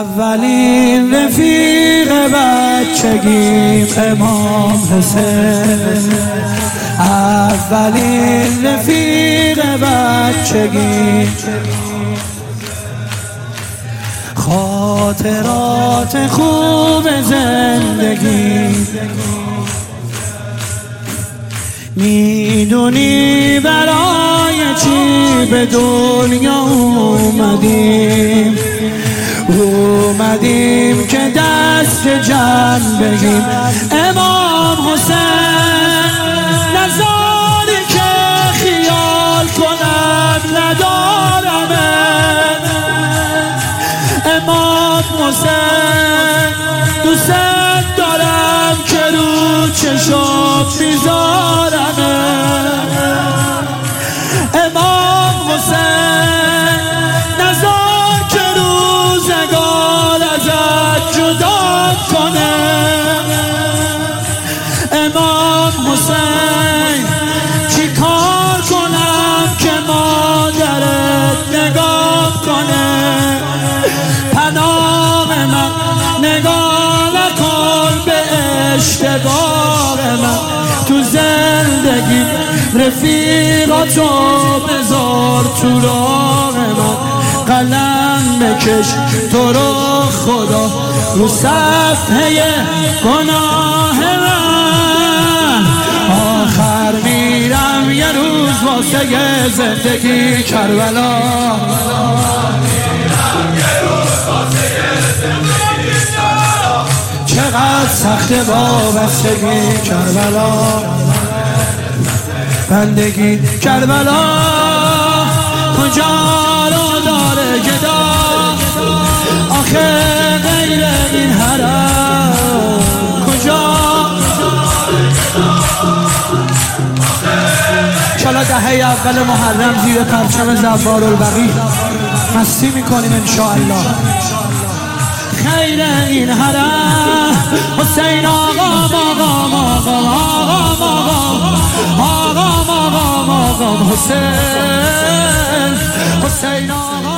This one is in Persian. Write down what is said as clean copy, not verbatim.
اولین رفیق بچگیم امام حسین، اولین رفیق بچگیم، خاطرات خوب زندگی. میدونی برای چی به دنیا اومدیم؟ اومدیم که دست جمع بگیم امام حسین، نذاری که خیال کنم ندارمت. امام حسین دوست دارم که رو چشم میذارمت. امام حسین نذار که روزگار ازت جدا کنه. امام حسین چی کار کنم که مادرت نگاه کنه؟ پناه من نگاه نکن به اشتباه من، تو زندگی رفیقاتو بذار تو راه من. قلم بکش تو رو خدا رو صفحه گناه من. آخر میرم یه روز واسه زندگی کربلا، چقدر سخت وابستگی کربلا، بندگی کربلا کجا رو داره گدا؟ آخه غیر این حرم کجا؟ انشالله دهه اول محرم زیر پرچم زوارالبقیع مستی میکنیم انشاءالله. خیر این حرم حسین آقا حسین آقا